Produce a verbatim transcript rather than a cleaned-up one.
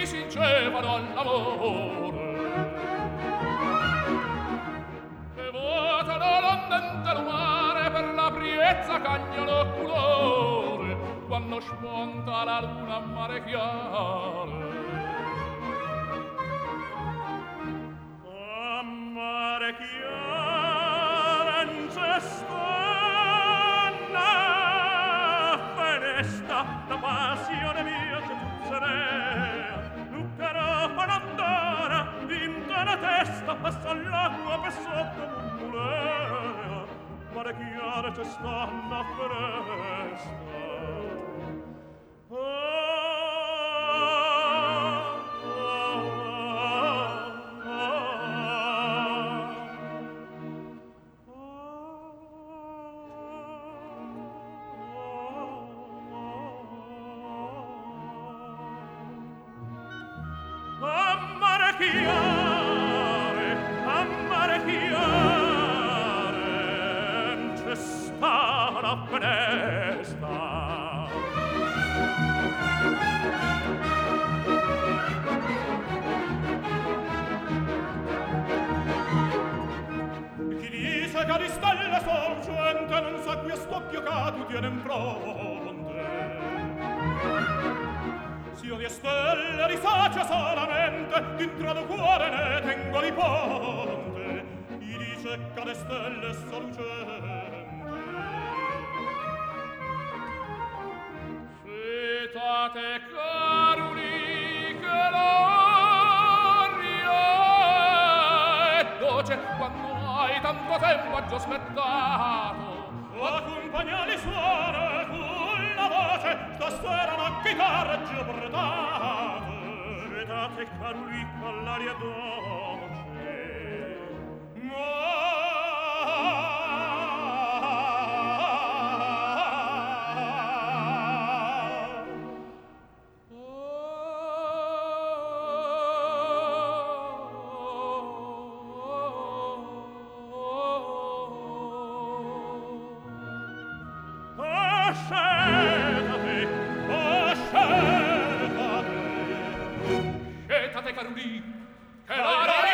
sincevano all'amore. E votano l'ondente lumare per la priezza cagnolo colore, quando spunta la luna a mare chiaro. A mare chiaro in cestana fenesta la passione mia che tu serea, luccherò panandana intera testa passa l'acqua per sotto mulea. Mare chiaro cestana fenesta. In fronte s'io di stelle risaccia solamente dentro al cuore ne tengo li ponte i dice che le stelle sono lucente fetate caruli che l'aria è dolce quando hai tanto tempo già aspettato. Accompagnali suona con la voce, stasera una chitarra già portata. Vedate caruli con l'aria dolce. Caruli, che la